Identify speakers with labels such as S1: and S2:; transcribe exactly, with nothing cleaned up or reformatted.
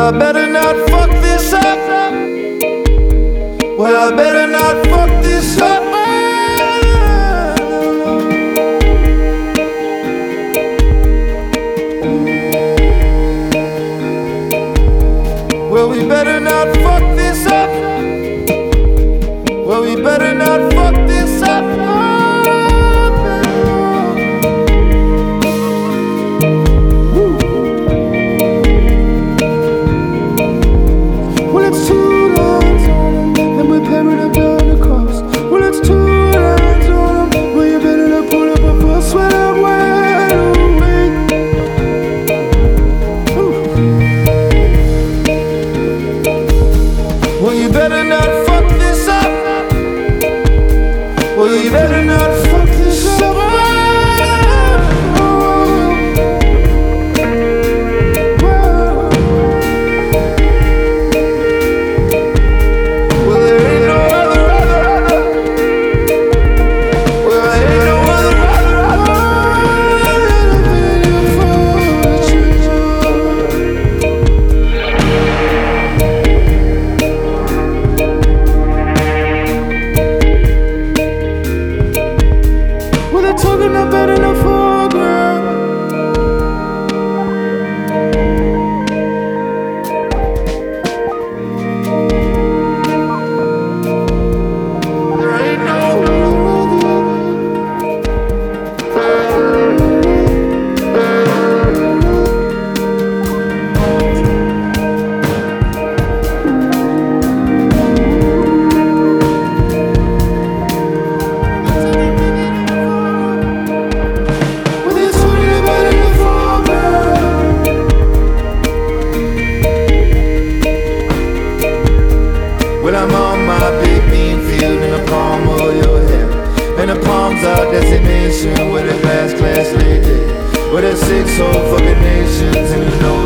S1: I better not fuck this up. Well, I better not fuck this up. Well, we better not fuck this up. Well, we better not fuck this up.
S2: Well, it's two lines on them, and we're pairing up down the coast. Well, it's two lines on them, well, you better not pull up a fuss when I'm wide awake.
S1: Well, you better not fuck this up. Well, you better not fuck this up. Well, there ain't no other, other, other. Well, there ain't no other, other, other.
S2: Well, they're talking about in the foreground.
S1: There ain't no
S2: Well, they're talking about in the foreground.
S1: Well, I'm on my big bean field in the palm of your hand. And the palms are destination where the last class lay dead. Where there's six whole fucking nations and you know